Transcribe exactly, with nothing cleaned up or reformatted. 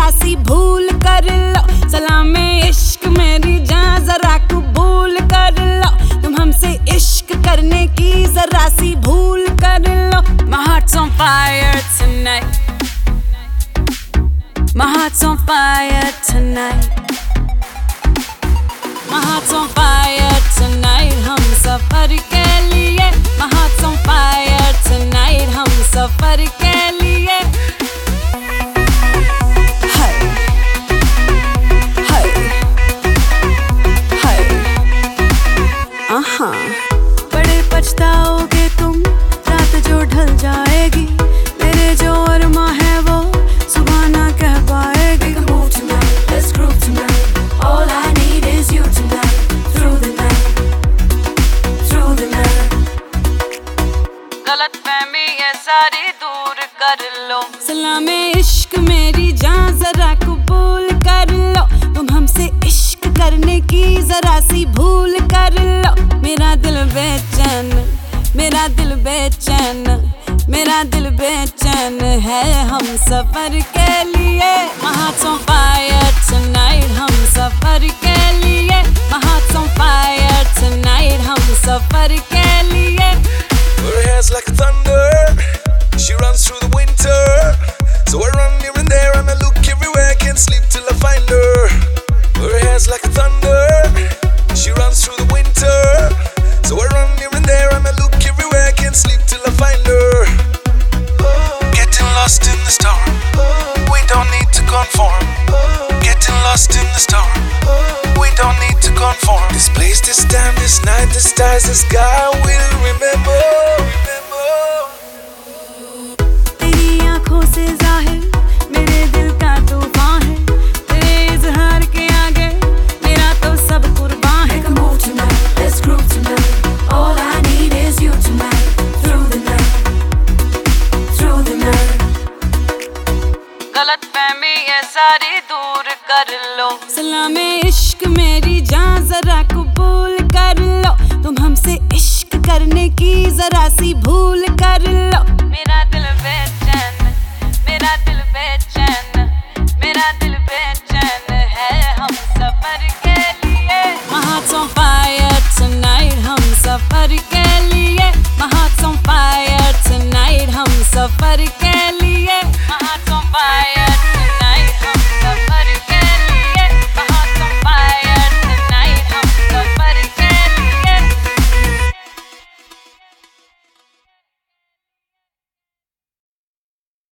सी भूल कर लो। सलामे इश्क मेरी जान जरा कबूल कर लो। तुम हमसे इश्क करने की जरा सी भूल कर लो। My heart's on fire tonight. My heart's on fire tonight. My heart's on fire tonight. हम सफर के लिए My heart's on fire tonight. हम सफर के लिए हाय हाय हाय आहा। बड़े पछताओगे तुम रात जो ढल जाएगी। मेरे जो अरमा है वो सुबह ना कह पाएगी। We can move tonight, let's groove tonight. All I need is you tonight. Through the night, through the night. गलतफहमी ये सारी दूर कर लो। सलामे इश्क मेरी जान जरा कबूल कर लो। तुम हमसे इश्क करने की जरा सी भूल कर लो। मेरा दिल बेचैन मेरा दिल बेचैन मेरा दिल बेचैन है हम सफर के लिए। My heart's on fire tonight. हम सफर के लिए My heart's on fire tonight. हम सफर के लिए। Her hair's like a thunder. She runs through the winter. So I run here and there and I look everywhere. Can't sleep till I find her. Her hair's like a thunder. She runs through the winter. So I run here and there and I look everywhere. Can't sleep till I find her. Getting lost in the storm. We don't need to conform. Getting lost in the storm. We don't need to conform. This place, this time, this night, the stars, the sky will remember. तेरी आँखों से जाहिर मेरे दिल का तूफान है। तेरे इज़हार के आगे मेरा तो सब कुर्बान है। We can move tonight, let's groove tonight. All I need is you tonight. Through the night, through the night. गलतफहमी ये सारी दूर कर लो। सलामे इश्क मेरी जान जरा कबूल कर लो। तुम हमसे इश्क करने की जरा सी भूल कर लो। मेरा दिल बेचैन मेरा दिल बेचैन मेरा दिल बेचैन